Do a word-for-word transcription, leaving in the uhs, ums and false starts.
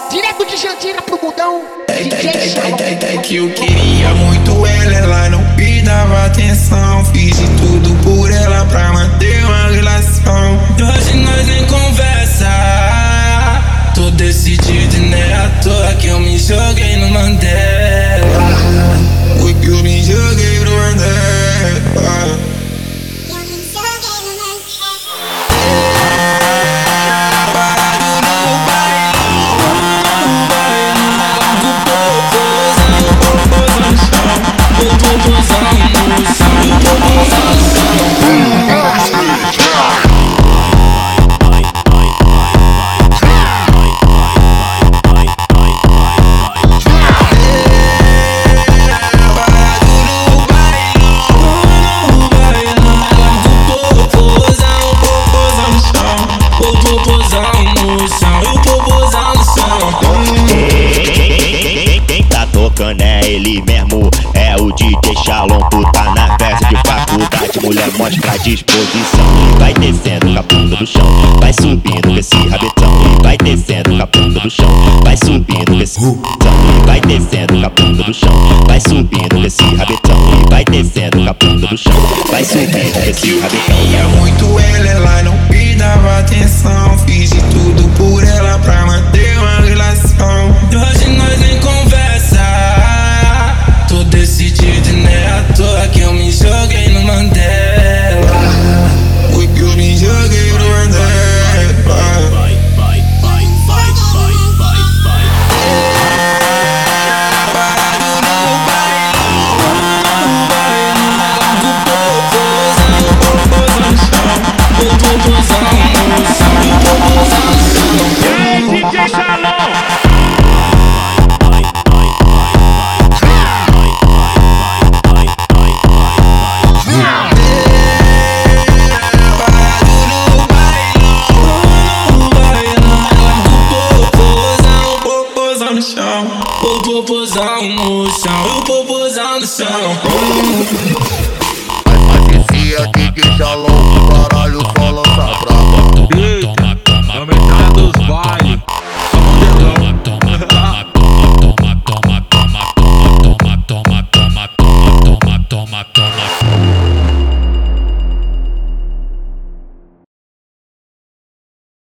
Direto de Jandira pro mundão, É, D J é, é, Shalom. é, é, é que eu queria muito ela, ela não me dava atenção. Fiz de tudo por ela pra manter uma relação. E hoje nós nem conversa. Tô decidido e não é à toa que eu me joguei no Mandela. Foi que eu me joguei no Mandela. É ele mesmo, é o D J Shalom. Puta na festa de faculdade, mulher mostra a disposição. E vai descendo com a bunda do chão, vai subindo com esse rabetão. E vai descendo com a bunda do chão, vai subindo com esse rabetão. E vai descendo com a bunda do chão, vai subindo com esse rabetão. E vai descendo com a bunda do chão, vai subindo com esse rabetão. Queria muito ela, ela não me dava atenção. Fiz de tudo por ela pra manter uma relação. E hoje nós nem conversa. Tô decidido e não é à toa que eu me joguei no Mandela. Foi que eu me joguei no Mandela. Vai, vai, vai, vai, vai, vai, vai. Parado no bailão, largo o popozão, no chão. O popozão no chão, o popozão no chão. E aí, D J Shalom? O popozão no chão, o popozão no chão. Aqui D J Shalom, caralho, só lança pra